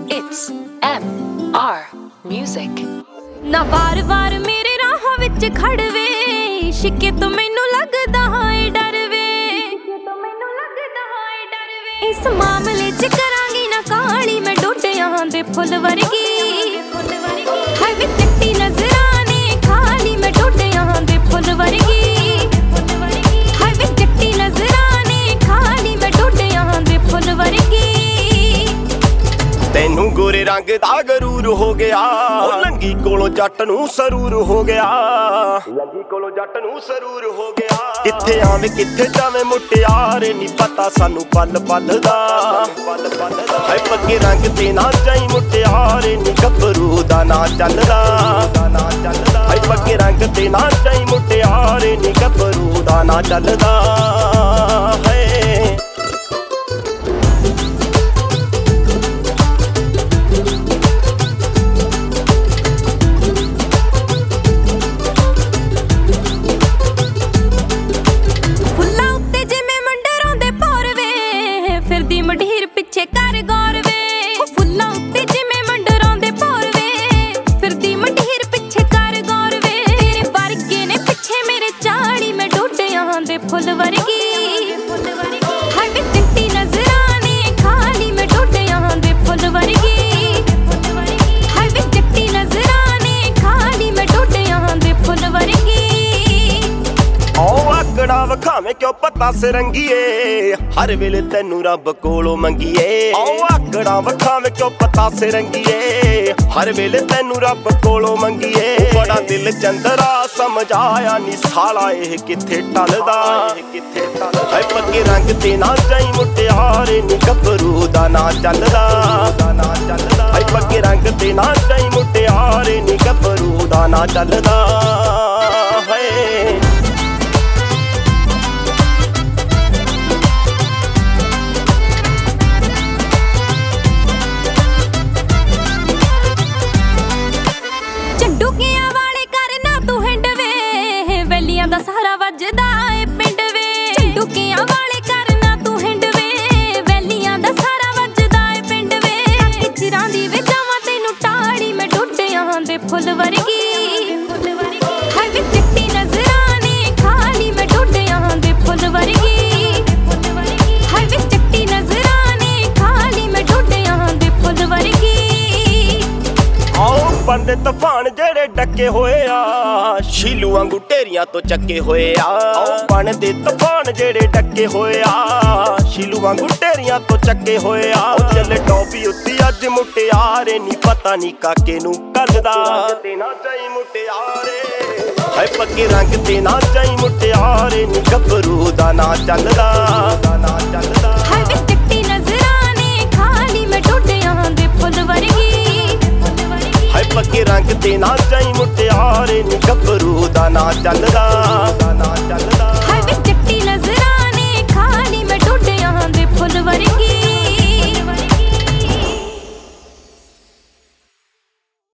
It's MR Music। ਨਾ ਵਾਰ-ਵਾਰ ਮੇਰੇ ਰਾਹਾਂ ਵਿੱਚ ਖੜਵੇ, ਸ਼ਿਕੇ ਤੋਂ ਮੈਨੂੰ ਲੱਗਦਾ ਹੈ ਡਰ ਵੇ। ਇਸ ਮਾਮਲੇ 'ਚ ਕਰਾਂਗੀ ਨਾ ਕਾਲੀ ਮੈਂ ਡੋਡਿਆਂ ਦੇ ਫੁੱਲ ਵਰਗੀ। ਹਾਏ ਵੇ ਚਿੱਟੀ ਨਜ਼ਰਾਂ ਨੇ ਖਾਲੀ ਮੈਂ ਡੋਡਿਆਂ ਦੇ ਫੁੱਲ ਵਰਗੀ। ਹਾਏ ਵੇ ਚਿੱਟੀ ਨਜ਼ਰਾਂ ਨੇ ਖਾਲੀ ਮੈਂ ਡੋਡਿਆਂ ਦੇ ਫੁੱਲ ਵਰਗੀ। ਤੈਨੂੰ ਗੋਰੇ ਰੰਗ ਦਾ ਗਰੂਰ ਹੋ ਗਿਆ, ਉਹ ਲੰਗੀ ਕੋਲੋਂ ਜੱਟ ਨੂੰ ਸਰੂਰ ਹੋ ਗਿਆ। ਲੰਗੀ ਕੋਲੋਂ ਜੱਟ ਨੂੰ ਸਰੂਰ ਹੋ ਗਿਆ। ਕਿੱਥੇ ਆਵੇਂ ਕਿੱਥੇ ਜਾਵੇਂ ਮੁਟਿਆਰੇ, ਨੀ ਪਤਾ ਸਾਨੂੰ ਪਲ ਪਲ ਦਾ। ਹਾਏ ਪੱਕੇ ਰੰਗ ਤੇ ਨਾ ਜਾਈ ਮੁਟਿਆਰੇ, ਨੀ ਗੱਭਰੂ ਦਾ ਨਾ ਚੱਲਦਾ। ਹਾਏ ਪੱਕੇ ਰੰਗ ਤੇ ਨਾ ਜਾਈ ਮੁਟਿਆਰੇ, ਨੀ ਗੱਭਰੂ ਦਾ ਨਾ ਚੱਲਦਾ। ਹਾਏ ਫਿਰਦੀ ਮਢੀਰ ਪਿੱਛੇ ਕਰ ਗੌਰ ਵੇ। ਫੁੱਲਾਂ ਉੱਤੇ ਜਿਵੇਂ ਮੰਡਰਾਂ ਦੇ ਭੌਰ ਵੇ, ਫਿਰਦੀ ਮਢੀਰ ਪਿੱਛੇ ਕਰ ਗੌਰ ਵੇ। ਤੇਰੇ ਵਰਗੇ ਨੇ ਪਿੱਛੇ ਮੇਰੇ ਝਾੜੀ ਮੈਂ ਡੋਡਿਆਂ ਦੇ ਫੁੱਲ ਵਰਗੀ। ਹਾਏ ਵੇ ਚਿੱਟੀ ਨਜ਼ਰਾਂ ਨੇ ਖਾਲੀ ਮੈਂ ਡੋਡਿਆਂ ਦੇ ਫੁੱਲ ਵਰਗੀ। ਹਾਏ ਵੇ ਚਿੱਟੀ ਨਜ਼ਰਾਂ ਨੇ ਖਾਲੀ ਮੈਂ ਡੋਡਿਆਂ ਦੇ ਫੁੱਲ ਵਰਗੀ। ਉਹ ਆਕੜਾ ਵਖਾਵੇਂ ਕਿਉਂ ਪਤਾ ਸਰੰਗੀਏ, ਹਰ ਵੇਲੇ ਤੈਨੂੰ ਰੱਬ ਕੋਲੋਂ ਮੰਗੀਏ। ਉਹ ਆਕੜਾ ਵਖਾਵੇਂ ਕਿਉਂ ਪਤਾ ਸਰੰਗੀਏ, ਹਰ ਵੇਲੇ ਤੈਨੂੰ ਰੱਬ ਕੋਲੋਂ ਮੰਗੀਏ। ਬੜਾ ਦਿਲ ਚੰਦਰਾ ਸਮਝ ਆਇਆ ਨੀ ਸਾਲਾ ਇਹ ਕਿੱਥੇ ਟਲਦਾ। ਹਾਏ ਪੱਕੇ ਰੰਗ ਤੇ ਨਾ ਜਾਈ ਮੁਟਿਆਰੇ, ਨੀ ਗੱਭਰੂ ਦਾ ਨਾ ਚੱਲਦਾ। ਹਾਏ ਪੱਕੇ ਰੰਗ ਤੇ ਨਾ ਜਾਈ ਮੁਟਿਆਰੇ, ਨੀ ਗੱਭਰੂ ਦਾ ਨਾ ਚੱਲਦਾ। ਹਾਏ ਝੰਡੂਕਿਆਂ ਵਾਲੇ ਕਰਨਾ ਤੂੰ ਹਿੰਡ ਵੇ, ਵੈਲੀਆਂ ਦਾ ਸਹਾਰਾ ਵੱਜਦਾ ਏ ਪਿੰਡ ਵੇ। ਝੰਡੂਕਿਆਂ ਵਾਲੇ ਕਰਨਾ ਤੂੰ ਹਿੰਡ ਵੇ, ਵੈਲੀਆਂ ਦਾ ਸਹਾਰਾ ਵੱਜਦਾ ਏ ਪਿੰਡ ਵੇ। ਚਿਰਾਂ ਦੀ ਵੇ ਜਾਵਾਂ ਤੈਨੂੰ ਟਾੜੀ ਮੈਂ ਡੋਡਿਆਂ ਦੇ ਫੁੱਲ ਵਰਗੀ। ਹਾਏ ਵੇ ਚਿੱਟੀ ਨਜ਼ਰਾਂ ਨੇ ਖਾਲੀ ਮੈਂ ਡੋਡਿਆਂ ਦੇ ਫੁੱਲ ਵਰਗੀ। ਹਾਏ ਵੇ ਚਿੱਟੀ ਨਜ਼ਰਾਂ ਨੇ ਖਾਲੀ ਮੈਂ ਡੋਡਿਆਂ ਦੇ ਫੁੱਲ ਵਰਗੀ। ਆਓ ਬੰਦੇ ਤੂਫਾਨ ਜਿਹੜੇ ਡੱਕੇ ਹੋਏ ਆ, ਸ਼ੀਲੂ ਵਾਂਗੂ ਢੇਰੀਆਂ ਤੋਂ ਚੱਕੇ ਹੋਏ ਆ। ਆਓ ਬਣਦੇ ਤੂਫਾਨ ਜਿਹੜੇ ਡੱਕੇ ਹੋਏ ਆ, ਸ਼ੀਲੂ ਵਾਂਗੂ ਢੇਰੀਆਂ ਤੋਂ ਚੱਕੇ ਹੋਏ ਆ। ਉਹ ਚੱਲੇ ਟੋਪੀ ਉੱਤੀ ਅੱਜ ਮੁਟਿਆਰੇ, ਨੀ ਪਤਾ ਨੀ ਕਾਕੇ ਨੂੰ ਕੱਲਦਾ। ਤੇ ਨਾ ਜਾਈ ਮੁਟਿਆਰੇ, ਹਾਏ ਪੱਕੇ ਰੰਗ ਤੇ ਨਾ ਜਾਈ ਮੁਟਿਆਰੇ, ਨੀ ਗੱਭਰੂ ਦਾ ਨਾ ਚੱਲਦਾ। ਹਾਏ ਵੇ ਚਿੱਟੀ ਨਜ਼ਰਾਂ ਨੇ ਖਾਲੀ ਮੈਂ ਡੋਡਿਆਂ ਦੇ ਫੁੱਲ ਵਰਗੀ। ਹਾਏ ਪੱਕੇ ਰੰਗ ਤੇ ਨਾ ਜਾਈ ਮੁਟਿਆਰੇ, ਨੀ ਗੱਭਰੂ ਦਾ ਨਾ ਚੱਲਦਾ।